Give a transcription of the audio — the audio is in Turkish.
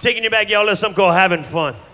Taking you back, y'all. Let's some called having fun.